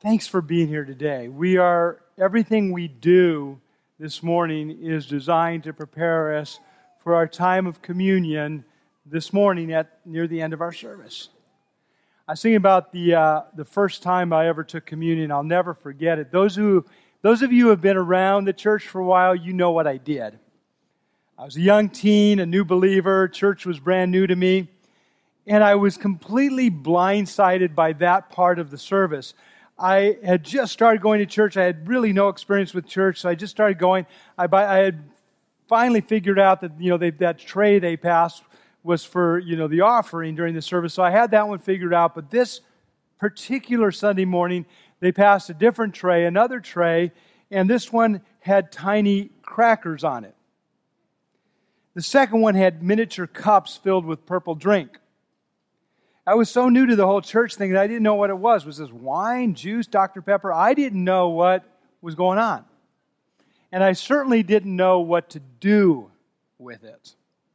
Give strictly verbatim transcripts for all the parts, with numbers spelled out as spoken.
Thanks for being here today. We are, everything we do this morning is designed to prepare us for our time of communion this morning at near the end of our service. I was thinking about the uh, the first time I ever took communion. I'll never forget it. Those who, those of you who have been around the church for a while, you know what I did. I was a young teen, a new believer. Church was brand new to me. And I was completely blindsided by that part of the service. I had just started going to church. I had really no experience with church, so I just started going. I, I had finally figured out that, you know, they, that tray they passed was for, you know, the offering during the service. So I had that one figured out. But this particular Sunday morning, they passed a different tray, another tray, and this one had tiny crackers on it. The second one had miniature cups filled with purple drink. I was so new to the whole church thing that I didn't know what it was. Was this wine, juice, Doctor Pepper? I didn't know what was going on. And I certainly didn't know what to do with it.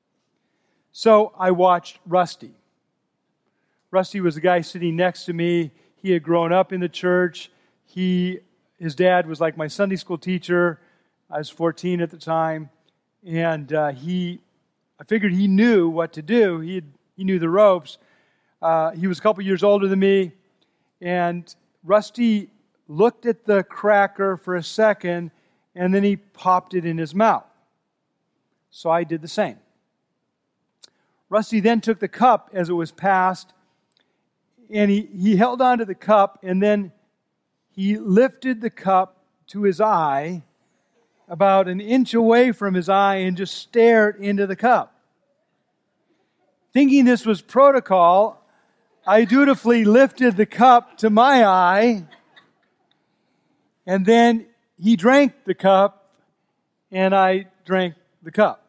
So I watched Rusty. Rusty was the guy sitting next to me. He had grown up in the church. He, his dad was like my Sunday school teacher. I was fourteen at the time. And uh, he, I figured he knew what to do. He, he knew the ropes. Uh, he was a couple years older than me, and Rusty looked at the cracker for a second, and then he popped it in his mouth. So I did the same. Rusty then took the cup as it was passed, and he, he held on to the cup, and then he lifted the cup to his eye, about an inch away from his eye, and just stared into the cup. Thinking this was protocol, I dutifully lifted the cup to my eye, and then he drank the cup, and I drank the cup.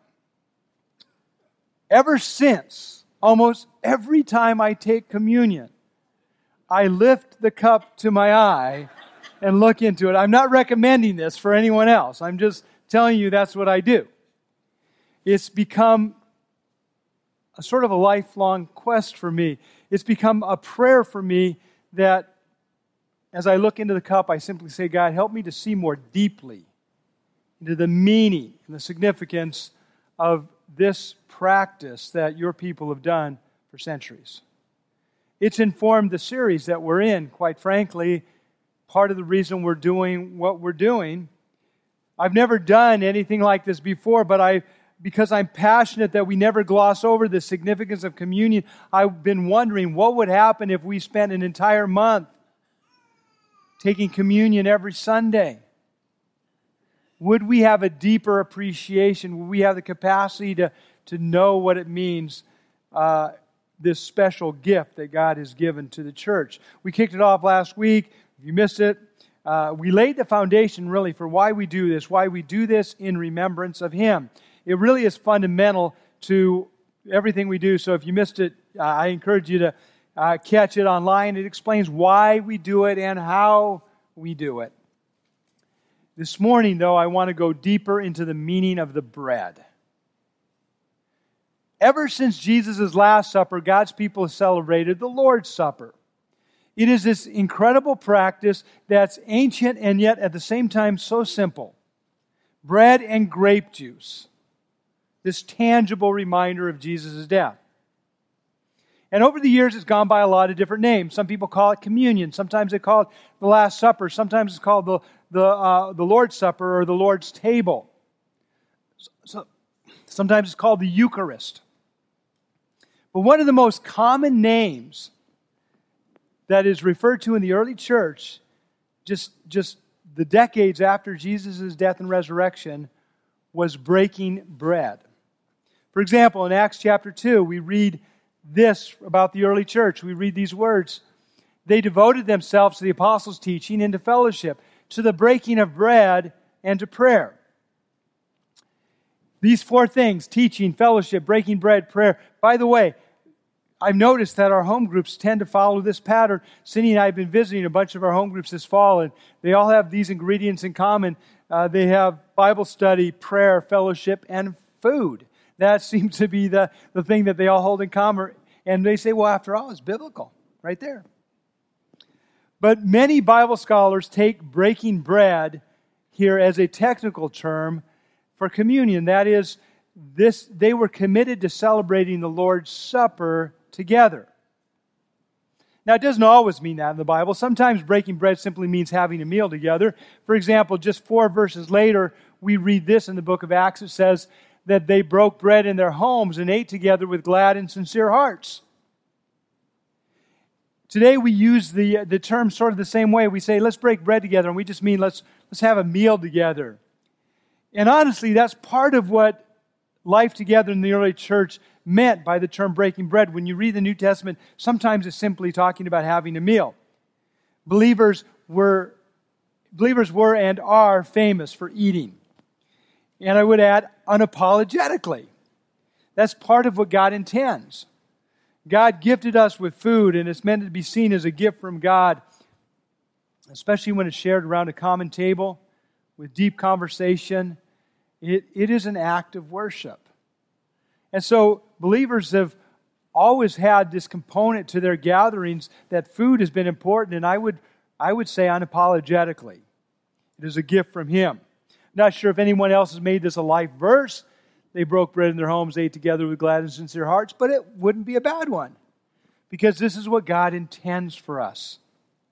Ever since, almost every time I take communion, I lift the cup to my eye and look into it. I'm not recommending this for anyone else. I'm just telling you that's what I do. It's become a sort of a lifelong quest for me. It's become a prayer for me that as I look into the cup, I simply say, God, help me to see more deeply into the meaning and the significance of this practice that your people have done for centuries. It's informed the series that we're in, quite frankly. Part of the reason we're doing what we're doing. I've never done anything like this before, but I because I'm passionate that we never gloss over the significance of communion, I've been wondering what would happen if we spent an entire month taking communion every Sunday. Would we have a deeper appreciation? Would we have the capacity to, to know what it means, uh, this special gift that God has given to the church? We kicked it off last week. If you missed it, uh, we laid the foundation really for why we do this, why we do this in remembrance of Him. It really is fundamental to everything we do. So if you missed it, uh, I encourage you to uh, catch it online. It explains why we do it and how we do it. This morning, though, I want to go deeper into the meaning of the bread. Ever since Jesus' Last Supper, God's people have celebrated the Lord's Supper. It is this incredible practice that's ancient and yet at the same time so simple. Bread and grape juice. This tangible reminder of Jesus' death. And over the years, it's gone by a lot of different names. Some people call it communion. Sometimes they call it the Last Supper. Sometimes it's called the the, uh, the Lord's Supper or the Lord's Table. So, sometimes it's called the Eucharist. But one of the most common names that is referred to in the early church, just, just the decades after Jesus' death and resurrection, was breaking bread. For example, in Acts chapter two, we read this about the early church. We read these words. They devoted themselves to the apostles' teaching and to fellowship, to the breaking of bread and to prayer. These four things, teaching, fellowship, breaking bread, prayer. By the way, I've noticed that our home groups tend to follow this pattern. Cindy and I have been visiting a bunch of our home groups this fall, and they all have these ingredients in common. Uh, they have Bible study, prayer, fellowship, and food. That seems to be the, the thing that they all hold in common. And they say, well, after all, it's biblical, right there. But many Bible scholars take breaking bread here as a technical term for communion. That is, this they were committed to celebrating the Lord's Supper together. Now, it doesn't always mean that in the Bible. Sometimes breaking bread simply means having a meal together. For example, just four verses later, we read this in the book of Acts. It says that they broke bread in their homes and ate together with glad and sincere hearts. Today we use the, the term sort of the same way. We say, let's break bread together, and we just mean let's, let's have a meal together. And honestly, that's part of what life together in the early church meant by the term breaking bread. When you read the New Testament, sometimes it's simply talking about having a meal. Believers were, believers were and are famous for eating. And I would add, unapologetically. That's part of what God intends. God gifted us with food, and it's meant to be seen as a gift from God, especially when it's shared around a common table with deep conversation. It, it is an act of worship. And so believers have always had this component to their gatherings that food has been important, and I would, I would say unapologetically. It is a gift from Him. Not sure if anyone else has made this a life verse. They broke bread in their homes, ate together with glad and sincere hearts, but it wouldn't be a bad one, because this is what God intends for us.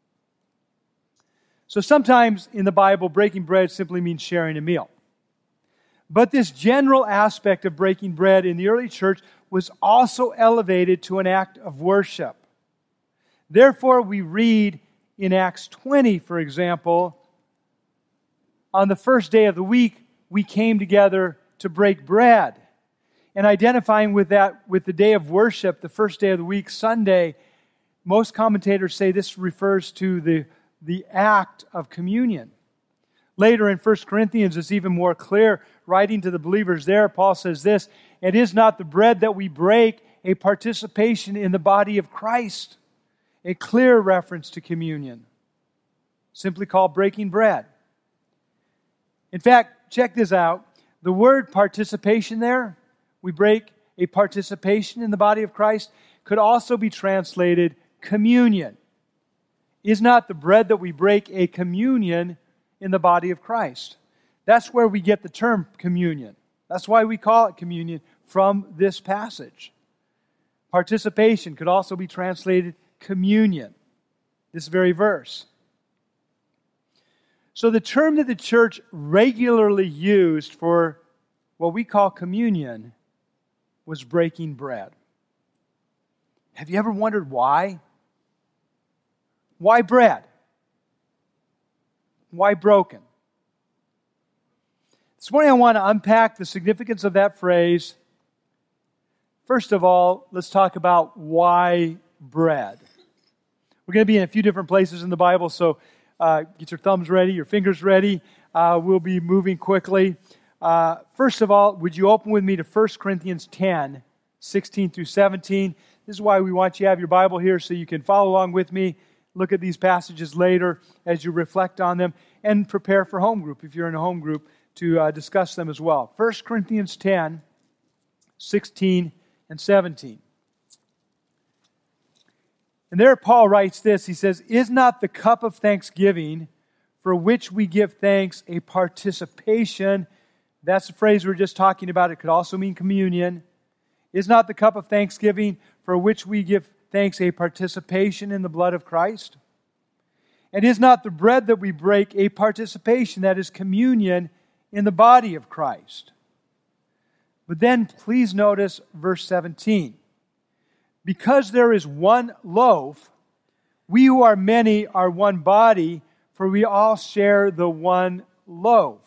So sometimes in the Bible, breaking bread simply means sharing a meal. But this general aspect of breaking bread in the early church was also elevated to an act of worship. Therefore, we read in Acts twenty, for example, on the first day of the week, we came together to break bread. And identifying with that, with the day of worship, the first day of the week, Sunday, most commentators say this refers to the, the act of communion. Later in First Corinthians, it's even more clear. Writing to the believers there, Paul says this, "It is not the bread that we break, a participation in the body of Christ." A clear reference to communion, simply called breaking bread. In fact, check this out. The word participation there, we break a participation in the body of Christ, could also be translated communion. Is not the bread that we break a communion in the body of Christ? That's where we get the term communion. That's why we call it communion from this passage. Participation could also be translated communion, this very verse. So the term that the church regularly used for what we call communion was breaking bread. Have you ever wondered why? Why bread? Why broken? This morning I want to unpack the significance of that phrase. First of all, let's talk about why bread. We're going to be in a few different places in the Bible, so uh, get your thumbs ready, your fingers ready. Uh, we'll be moving quickly. Uh, first of all, would you open with me to First Corinthians ten, sixteen through seventeen. This is why we want you to have your Bible here so you can follow along with me, look at these passages later as you reflect on them, and prepare for home group if you're in a home group to uh, discuss them as well. First Corinthians ten, sixteen and seventeen. And there Paul writes this. He says, "Is not the cup of thanksgiving for which we give thanks a participation?" That's the phrase we were just talking about. It could also mean communion. "Is not the cup of thanksgiving for which we give thanks a participation in the blood of Christ? And is not the bread that we break a participation, that is communion, in the body of Christ?" But then please notice verse seventeen. "Because there is one loaf, we who are many are one body, for we all share the one loaf."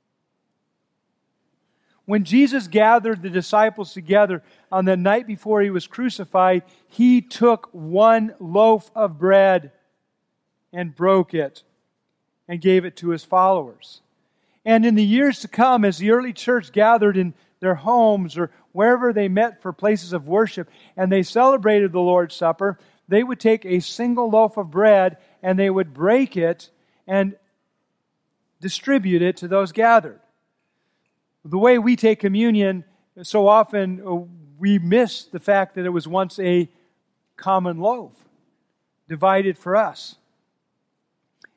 When Jesus gathered the disciples together on the night before He was crucified, He took one loaf of bread and broke it and gave it to His followers. And in the years to come, as the early church gathered in their homes or wherever they met for places of worship, and they celebrated the Lord's Supper, they would take a single loaf of bread and they would break it and distribute it to those gathered. The way we take communion, so often we miss the fact that it was once a common loaf, divided for us.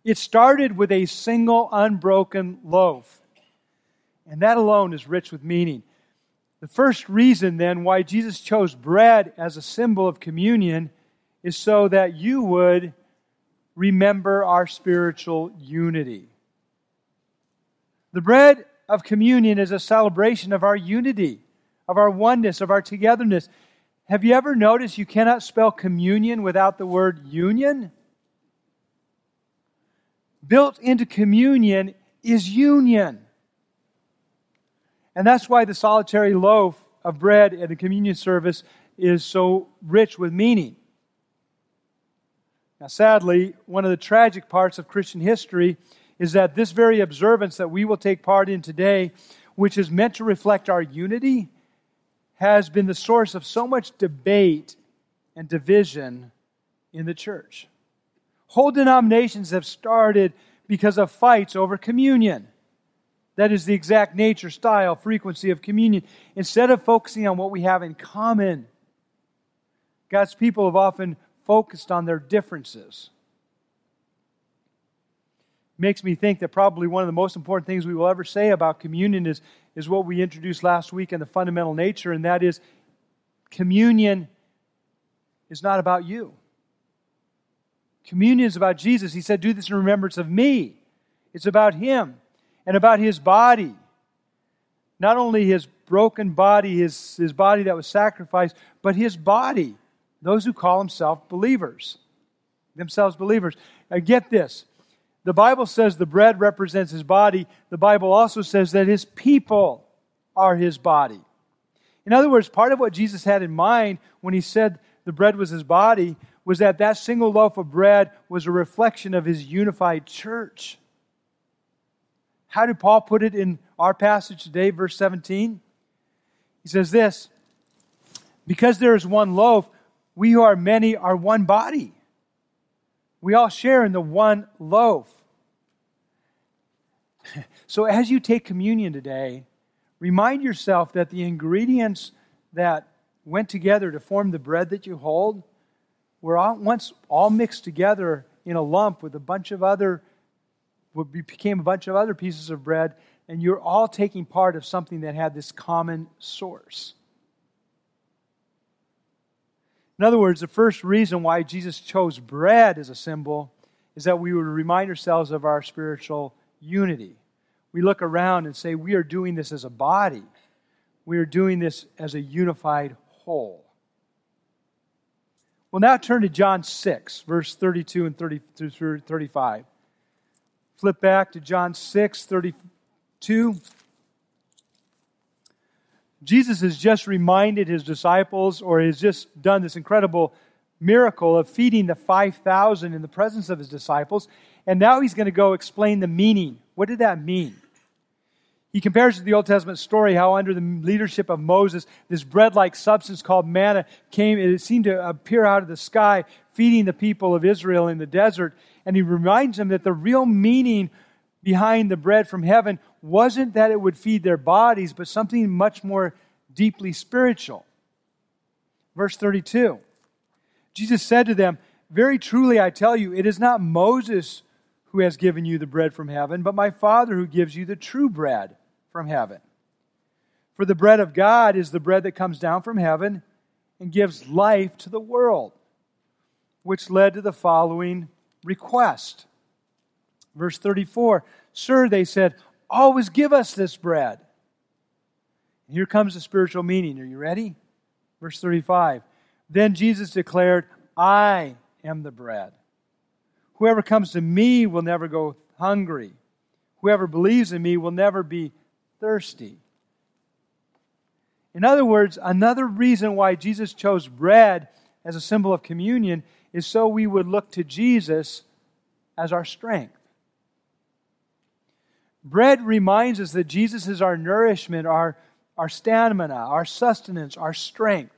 It started with a single unbroken loaf. And that alone is rich with meaning. The first reason then why Jesus chose bread as a symbol of communion is so that you would remember our spiritual unity. The bread of communion is a celebration of our unity, of our oneness, of our togetherness. Have you ever noticed you cannot spell communion without the word union? Built into communion is union. And that's why the solitary loaf of bread at the communion service is so rich with meaning. Now, sadly, one of the tragic parts of Christian history is that this very observance that we will take part in today, which is meant to reflect our unity, has been the source of so much debate and division in the church. Whole denominations have started because of fights over communion. That is the exact nature, style, frequency of communion. Instead of focusing on what we have in common, God's people have often focused on their differences. Makes me think that probably one of the most important things we will ever say about communion is, is what we introduced last week in the fundamental nature, and that is communion is not about you. Communion is about Jesus. He said, do this in remembrance of me. It's about Him and about His body. Not only His broken body, His, his body that was sacrificed, but His body. Those who call themselves believers. Themselves believers. Now get this. The Bible says the bread represents His body. The Bible also says that His people are His body. In other words, part of what Jesus had in mind when He said the bread was His body was that that single loaf of bread was a reflection of His unified church. How did Paul put it in our passage today, verse seventeen? He says this, because there is one loaf, we who are many are one body. We all share in the one loaf. So as you take communion today, remind yourself that the ingredients that went together to form the bread that you hold were all, once all mixed together in a lump with a bunch of other, what became a bunch of other pieces of bread, and you're all taking part of something that had this common source. In other words, the first reason why Jesus chose bread as a symbol is that we would remind ourselves of our spiritual unity. We look around and say, we are doing this as a body. We are doing this as a unified whole. Well, now turn to John six, verse thirty-two and thirty through thirty-five. Flip back to John six, thirty-two. Jesus has just reminded His disciples, or has just done this incredible miracle of feeding the five thousand in the presence of His disciples. And now He's going to go explain the meaning. What did that mean? He compares to the Old Testament story how under the leadership of Moses, this bread-like substance called manna came, it seemed to appear out of the sky, feeding the people of Israel in the desert. And He reminds them that the real meaning behind the bread from heaven wasn't that it would feed their bodies, but something much more deeply spiritual. Verse thirty-two. Jesus said to them, very truly I tell you, it is not Moses who has given you the bread from heaven, but my Father who gives you the true bread from heaven. For the bread of God is the bread that comes down from heaven and gives life to the world, which led to the following request. Verse thirty-four, Sir, they said, always give us this bread. And here comes the spiritual meaning. Are you ready? Verse thirty-five, Then Jesus declared, I am the bread. Whoever comes to me will never go hungry. Whoever believes in me will never be thirsty. In other words, another reason why Jesus chose bread as a symbol of communion is so we would look to Jesus as our strength. Bread reminds us that Jesus is our nourishment, our, our stamina, our sustenance, our strength.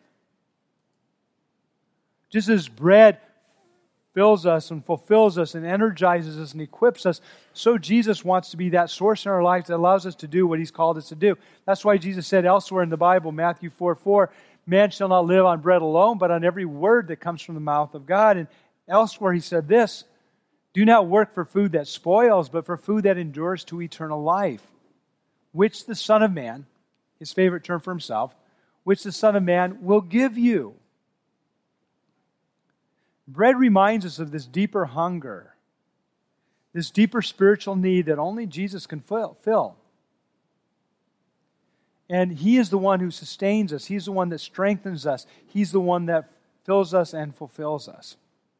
Just as bread fills us and fulfills us and energizes us and equips us, so Jesus wants to be that source in our lives that allows us to do what He's called us to do. That's why Jesus said elsewhere in the Bible, Matthew four four, man shall not live on bread alone, but on every word that comes from the mouth of God. And elsewhere He said this, Do not work for food that spoils, but for food that endures to eternal life, which the Son of Man, his favorite term for himself, which the Son of Man will give you. Bread reminds us of this deeper hunger, this deeper spiritual need that only Jesus can fill. And He is the one who sustains us. He's the one that strengthens us. He's the one that fills us and fulfills us.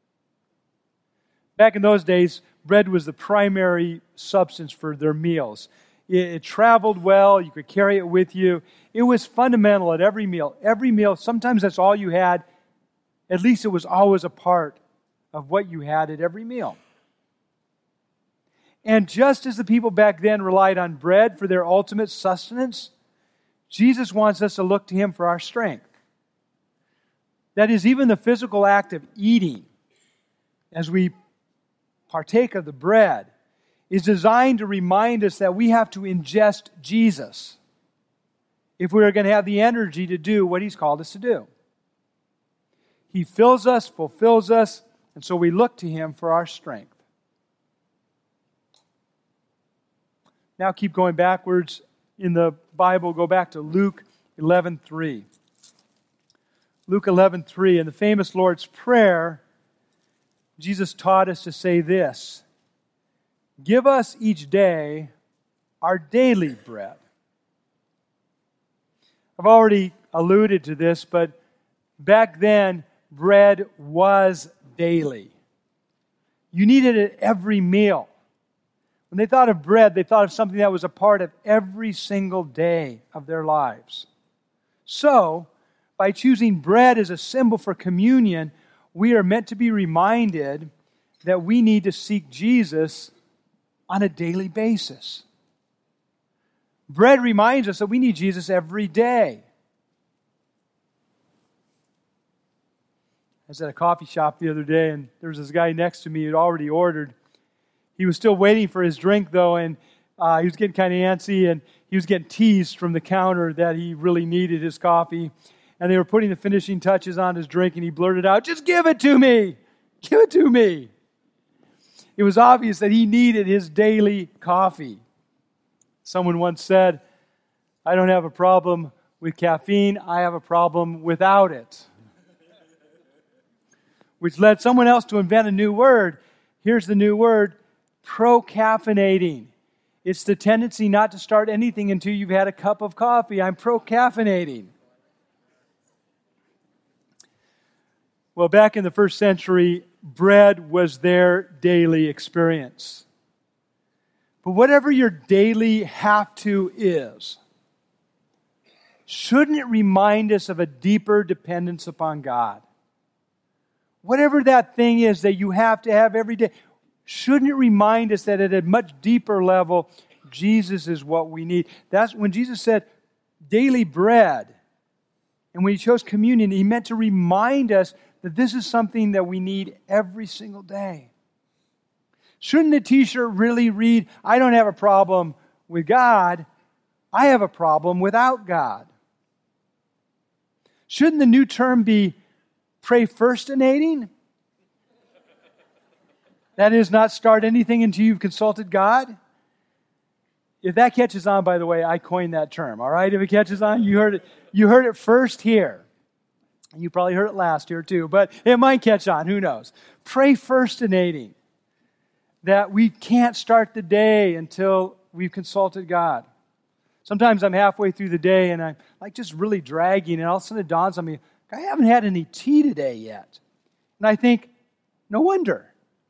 Back in those days, bread was the primary substance for their meals. It, it traveled well. You could carry it with you. It was fundamental at every meal. Every meal, sometimes that's all you had. At least it was always a part of what you had at every meal. And just as the people back then relied on bread for their ultimate sustenance, Jesus wants us to look to Him for our strength. That is, even the physical act of eating, as we partake of the bread, is designed to remind us that we have to ingest Jesus if we are going to have the energy to do what He's called us to do. He fills us, fulfills us, and so we look to Him for our strength. Now keep going backwards in the Bible. Go back to Luke eleven three. Luke eleven three, in the famous Lord's Prayer, Jesus taught us to say this: "Give us each day our daily bread." I've already alluded to this, but back then, bread was daily. You needed it every meal. When they thought of bread, they thought of something that was a part of every single day of their lives. So, by choosing bread as a symbol for communion, we are meant to be reminded that we need to seek Jesus on a daily basis. Bread reminds us that we need Jesus every day. I was at a coffee shop the other day, and there was this guy next to me who had already ordered. He was still waiting for his drink, though, and uh, he was getting kind of antsy, and he was getting teased from the counter that he really needed his coffee. And they were putting the finishing touches on his drink, and he blurted out, "Just give it to me! Give it to me!" It was obvious that he needed his daily coffee. Someone once said, "I don't have a problem with caffeine, I have a problem without it." Which led someone else to invent a new word. Here's the new word: procaffeinating. It's the tendency not to start anything until you've had a cup of coffee. I'm procaffeinating. Well, back in the first century, bread was their daily experience. But whatever your daily have-to is, shouldn't it remind us of a deeper dependence upon God? Whatever that thing is that you have to have every day, shouldn't it remind us that at a much deeper level, Jesus is what we need? That's when Jesus said daily bread. And when He chose communion, He meant to remind us that this is something that we need every single day. Shouldn't the t-shirt really read, "I don't have a problem with God, I have a problem without God"? Shouldn't the new term be pray firstinating? That is, not start anything until you've consulted God? If that catches on, by the way, I coined that term, all right? If it catches on, you heard it, you heard it first here. You probably heard it last year too, but it might catch on, who knows? Pray firstinating. That we can't start the day until we've consulted God. Sometimes I'm halfway through the day and I'm like just really dragging, and all of a sudden it dawns on me, I haven't had any tea today yet. And I think, no wonder.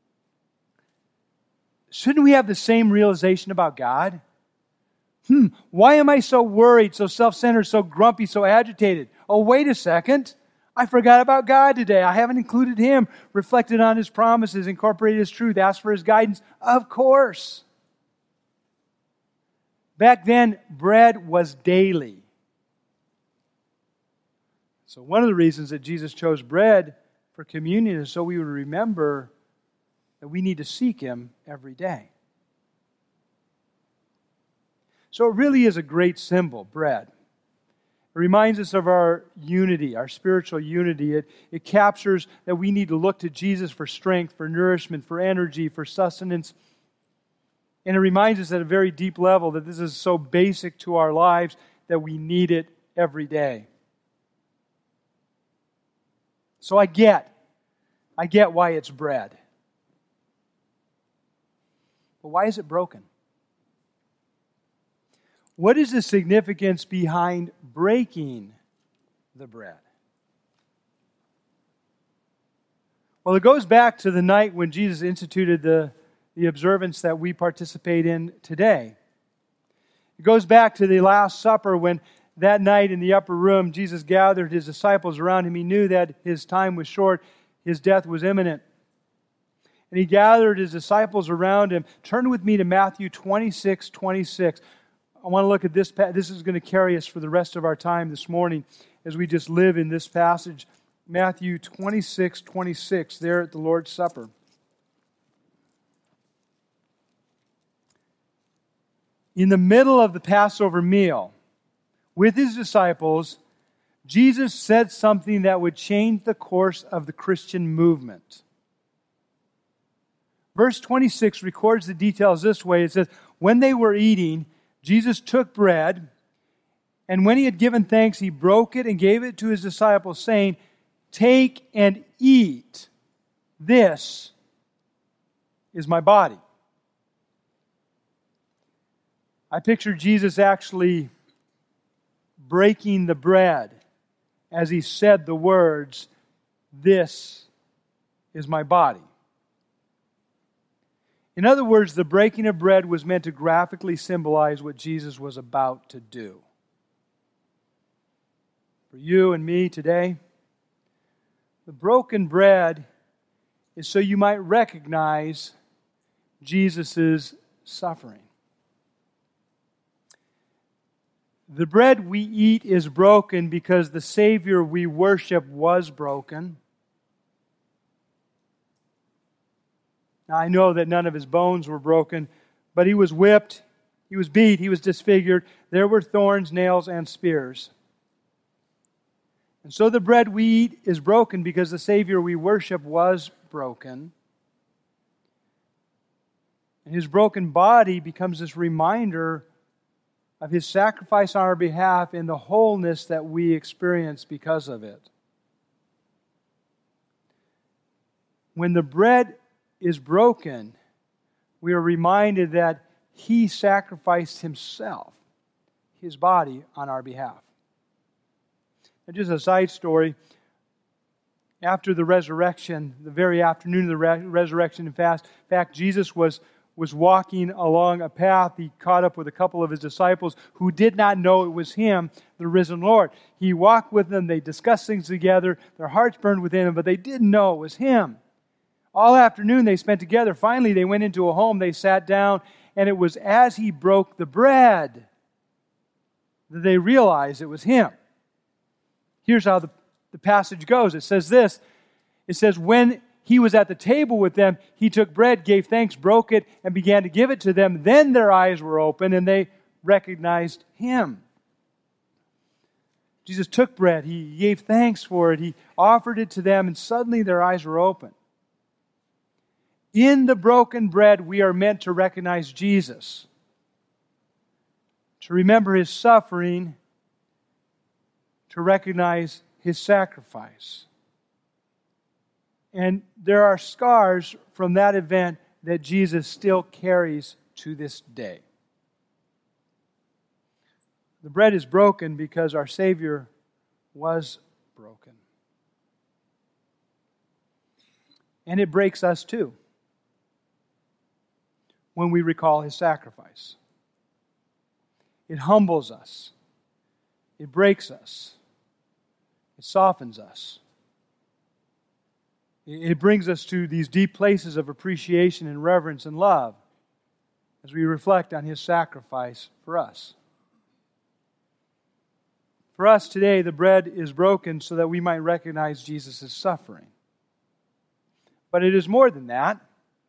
Shouldn't we have the same realization about God? Hmm, why am I so worried, so self-centered, so grumpy, so agitated? Oh, wait a second. I forgot about God today. I haven't included Him, reflected on His promises, incorporated His truth, asked for His guidance. Of course. Back then, bread was daily. So one of the reasons that Jesus chose bread for communion is so we would remember that we need to seek Him every day. So it really is a great symbol, bread. It reminds us of our unity, our spiritual unity. It, it captures that we need to look to Jesus for strength, for nourishment, for energy, for sustenance. And it reminds us at a very deep level that this is so basic to our lives that we need it every day. So I get, I get why it's bread. But why is it broken? What is the significance behind breaking the bread? Well, it goes back to the night when Jesus instituted the, the observance that we participate in today. It goes back to the Last Supper when that night in the upper room, Jesus gathered His disciples around Him. He knew that His time was short, His death was imminent. And He gathered His disciples around Him. Turn with me to Matthew twenty-six twenty-six. I want to look at this. This is going to carry us for the rest of our time this morning as we just live in this passage. Matthew twenty-six twenty-six, there at the Lord's Supper. In the middle of the Passover meal, with His disciples, Jesus said something that would change the course of the Christian movement. Verse twenty-six records the details this way. It says, when they were eating, Jesus took bread, and when He had given thanks, He broke it and gave it to His disciples, saying, take and eat. This is my body. I picture Jesus actually breaking the bread as He said the words, this is my body. In other words, the breaking of bread was meant to graphically symbolize what Jesus was about to do. For you and me today, the broken bread is so you might recognize Jesus' suffering. The bread we eat is broken because the Savior we worship was broken. Now, I know that none of His bones were broken, but He was whipped, He was beat, He was disfigured. There were thorns, nails, and spears. And so the bread we eat is broken because the Savior we worship was broken. And His broken body becomes this reminder of His sacrifice on our behalf and the wholeness that we experience because of it. When the bread is broken, we are reminded that He sacrificed Himself, His body, on our behalf. And just a side story, after the resurrection, the very afternoon of the re- resurrection, in fact, in fact, Jesus was, was walking along a path. He caught up with a couple of His disciples who did not know it was Him, the risen Lord. He walked with them, they discussed things together, their hearts burned within them, but they didn't know it was Him. All afternoon they spent together. Finally, they went into a home, they sat down, and it was as He broke the bread that they realized it was Him. Here's how the, the passage goes. It says this. It says, when He was at the table with them, He took bread, gave thanks, broke it, and began to give it to them. Then their eyes were open, and they recognized Him. Jesus took bread. He gave thanks for it. He offered it to them, and suddenly their eyes were open. In the broken bread, we are meant to recognize Jesus, to remember His suffering, to recognize His sacrifice. And there are scars from that event that Jesus still carries to this day. The bread is broken because our Savior was broken. And it breaks us too when we recall His sacrifice. It humbles us. It breaks us. It softens us. It brings us to these deep places of appreciation and reverence and love as we reflect on His sacrifice for us. For us today, the bread is broken so that we might recognize Jesus' suffering. But it is more than that.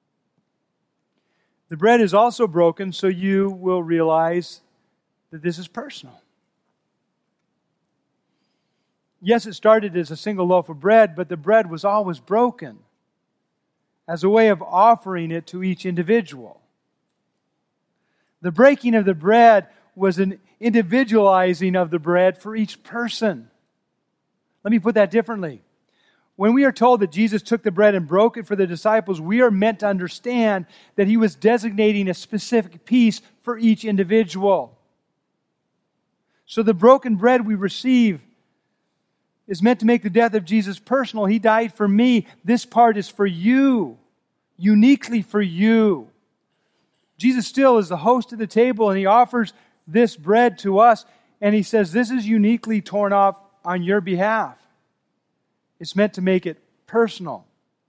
The bread is also broken so you will realize that this is personal. yes, it started as a single loaf of bread, but the bread was always broken as a way of offering it to each individual. The breaking of the bread was an individualizing of the bread for each person. Let me put that differently. When we are told that Jesus took the bread and broke it for the disciples, we are meant to understand that He was designating a specific piece for each individual. So the broken bread we receive is meant to make the death of Jesus personal. He died for me. This part is for you, uniquely for you. Jesus still is the host of the table, and He offers this bread to us, and He says, this is uniquely torn off on your behalf. It's meant to make it personal.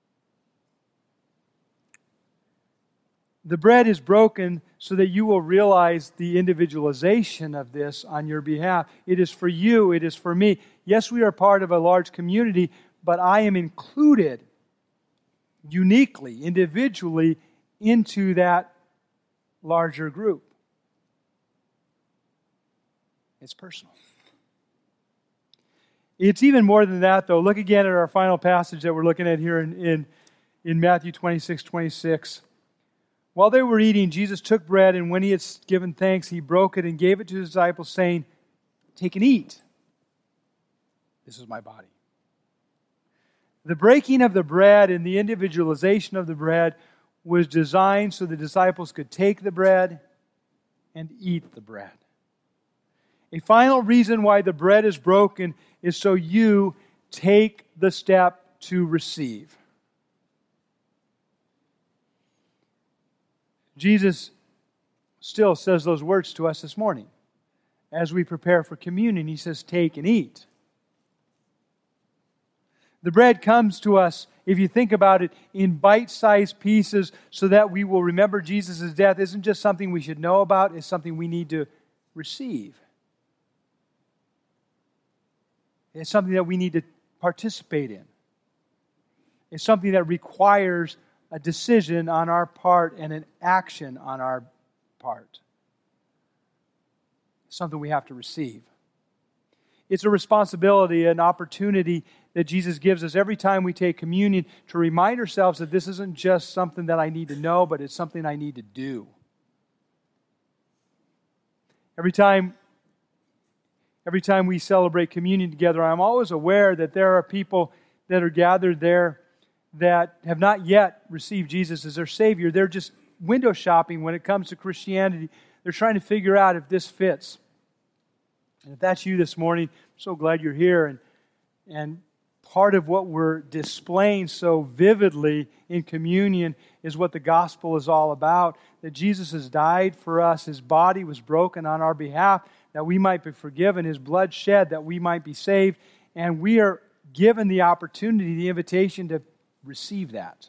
The bread is broken so that you will realize the individualization of this on your behalf. It is for you, it is for me. Yes, we are part of a large community, but I am included uniquely, individually, into that larger group. It's personal. It's even more than that, though. Look again at our final passage that we're looking at here in, in, in Matthew twenty-six, twenty-six. While they were eating, Jesus took bread, and when He had given thanks, He broke it and gave it to His disciples, saying, take and eat. This is my body. The breaking of the bread and the individualization of the bread was designed so the disciples could take the bread and eat the bread. A final reason why the bread is broken is so you take the step to receive. Jesus still says those words to us this morning. As we prepare for communion, He says, take and eat. The bread comes to us, if you think about it, in bite-sized pieces so that we will remember Jesus' death. It isn't just something we should know about, it's something we need to receive. It's something that we need to participate in. It's something that requires a decision on our part and an action on our part. It's something we have to receive. It's a responsibility, an opportunity that Jesus gives us every time we take communion to remind ourselves that this isn't just something that I need to know, but it's something I need to do. Every time Every time we celebrate communion together, I'm always aware that there are people that are gathered there that have not yet received Jesus as their Savior. They're just window shopping when it comes to Christianity. They're trying to figure out if this fits. And if that's you this morning, I'm so glad you're here. And, and part of what we're displaying so vividly in communion is what the gospel is all about. That Jesus has died for us. His body was broken on our behalf, that we might be forgiven, His blood shed, that we might be saved, and we are given the opportunity, the invitation to receive that.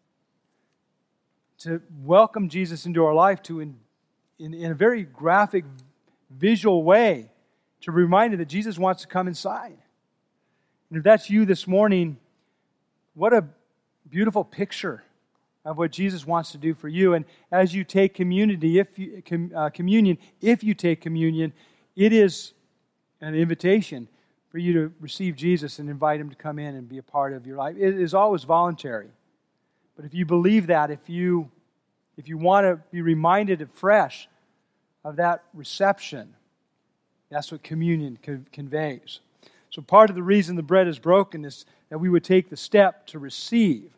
To welcome Jesus into our life, to in, in, in a very graphic, visual way, to remind you that Jesus wants to come inside. And if that's you this morning, what a beautiful picture of what Jesus wants to do for you. And as you take community, if you, com, uh, communion, if you take communion, it is an invitation for you to receive Jesus and invite Him to come in and be a part of your life. It is always voluntary. But if you believe that, if you, if you want to be reminded afresh of that reception, that's what communion co- conveys. So part of the reason the bread is broken is that we would take the step to receive.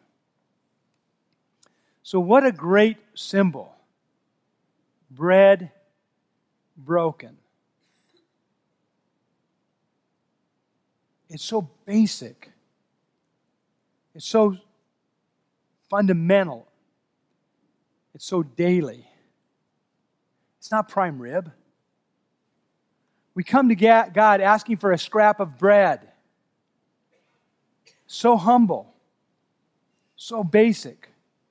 So what a great symbol. Bread broken. It's so basic. It's so fundamental. It's so daily. It's not prime rib. We come to God asking for a scrap of bread. So humble. So basic.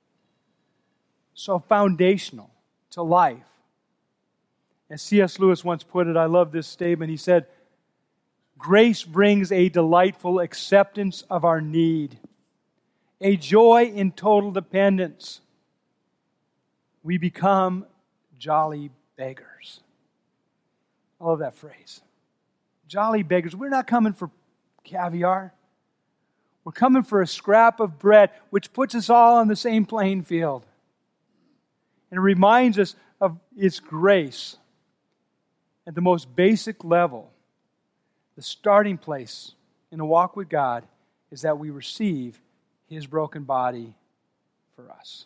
So foundational to life. As C S Lewis once put it, I love this statement. He said, grace brings a delightful acceptance of our need, a joy in total dependence. We become jolly beggars. I love that phrase. Jolly beggars. We're not coming for caviar. We're coming for a scrap of bread, which puts us all on the same playing field. And it reminds us of its grace at the most basic level. The starting place in a walk with God is that we receive His broken body for us.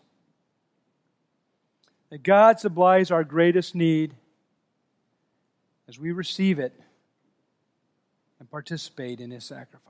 That God supplies our greatest need as we receive it and participate in His sacrifice.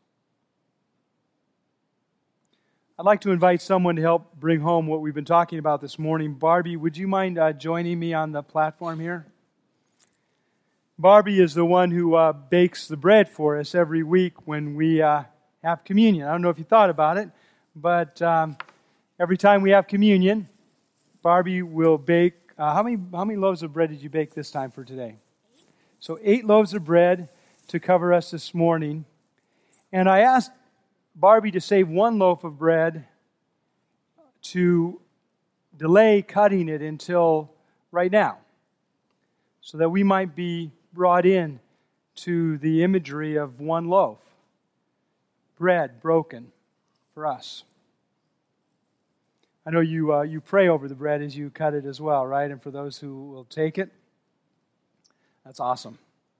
I'd like to invite someone to help bring home what we've been talking about this morning. Barbie, would you mind uh, joining me on the platform here? Barbie is the one who uh, bakes the bread for us every week when we uh, have communion. I don't know if you thought about it, but um, every time we have communion, Barbie will bake. Uh, how many how many loaves of bread did you bake this time for today? So eight loaves of bread to cover us this morning. And I asked Barbie to save one loaf of bread to delay cutting it until right now, so that we might be brought in to the imagery of one loaf, bread broken for us. I know you uh, you pray over the bread as you cut it as well, right? And for those who will take it, that's awesome.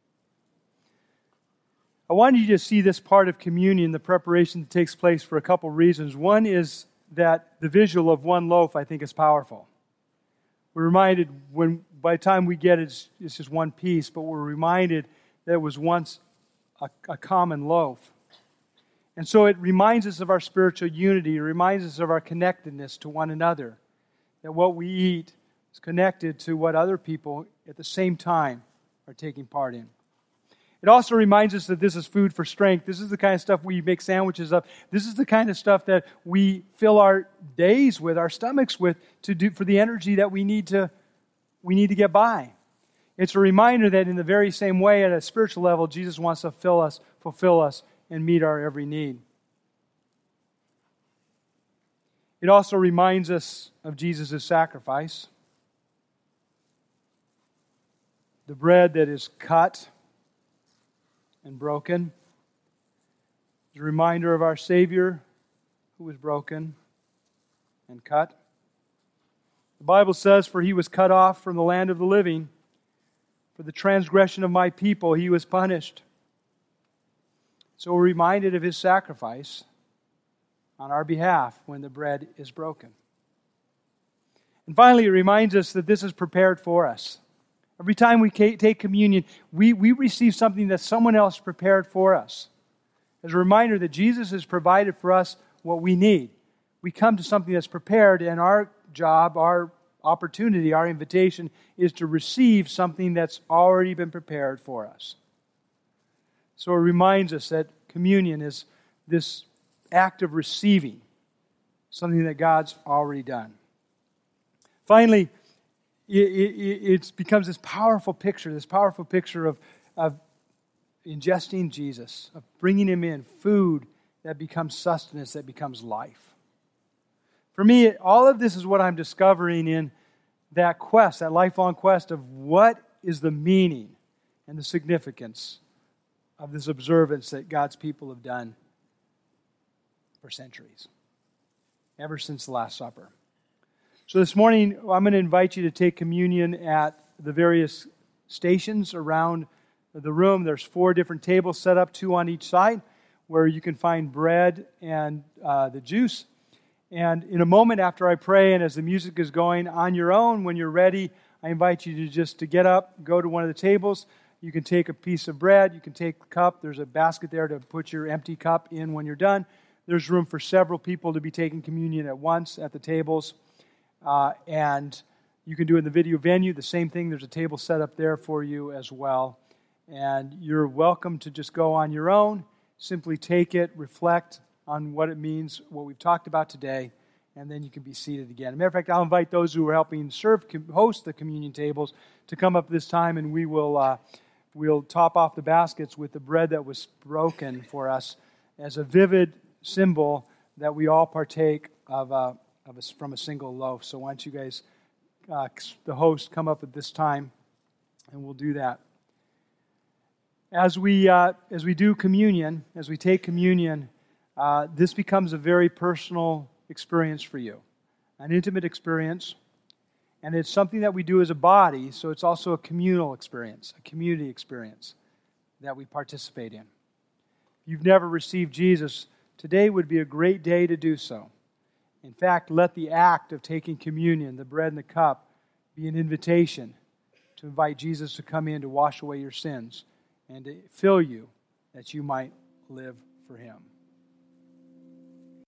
I wanted you to see this part of communion, the preparation that takes place, for a couple reasons. One is that the visual of one loaf, I think, is powerful. We're reminded, when by the time we get it, it's, it's just one piece, but we're reminded that it was once a, a common loaf. And so it reminds us of our spiritual unity. It reminds us of our connectedness to one another. That what we eat is connected to what other people at the same time are taking part in. It also reminds us that this is food for strength. This is the kind of stuff we make sandwiches of. This is the kind of stuff that we fill our days with, our stomachs with, to do for the energy that we need to we need to get by. It's a reminder that in the very same way, at a spiritual level, Jesus wants to fill us, fulfill us, and meet our every need. It also reminds us of Jesus' sacrifice. The bread that is cut and broken is a reminder of our Savior who was broken and cut. The Bible says, "For He was cut off from the land of the living. For the transgression of my people He was punished." So we're reminded of His sacrifice on our behalf when the bread is broken. And finally, it reminds us that this is prepared for us. Every time we take communion, we, we receive something that someone else prepared for us. As a reminder that Jesus has provided for us what we need. We come to something that's prepared, and our job, our opportunity, our invitation is to receive something that's already been prepared for us. So it reminds us that communion is this act of receiving something that God's already done. Finally, it, it, it becomes this powerful picture, this powerful picture of, of ingesting Jesus, of bringing Him in, food that becomes sustenance, that becomes life. For me, all of this is what I'm discovering in that quest, that lifelong quest of what is the meaning and the significance of this observance that God's people have done for centuries, ever since the Last Supper. So this morning, I'm going to invite you to take communion at the various stations around the room. There's four different tables set up, two on each side, where you can find bread and uh, the juice. And in a moment after I pray, and as the music is going, on your own, when you're ready, I invite you to just to get up, go to one of the tables. You can take a piece of bread, you can take a cup. There's a basket there to put your empty cup in when you're done. There's room for several people to be taking communion at once at the tables. Uh, and you can do it in the video venue, the same thing. There's a table set up there for you as well. And you're welcome to just go on your own, simply take it, reflect on what it means, what we've talked about today, and then you can be seated again. As a matter of fact, I'll invite those who are helping serve, host the communion tables to come up this time, and we will uh, we'll top off the baskets with the bread that was broken for us as a vivid symbol that we all partake of, uh, of a, from a single loaf. So why don't you guys, uh, the host, come up at this time, and we'll do that. as we uh, as we do communion, as we take communion, uh, this becomes a very personal experience for you, an intimate experience, and it's something that we do as a body. So it's also a communal experience, a community experience that we participate in. If you've never received Jesus, today would be a great day to do so. In fact, let the act of taking communion, the bread and the cup, be an invitation to invite Jesus to come in to wash away your sins and to fill you that you might live for Him.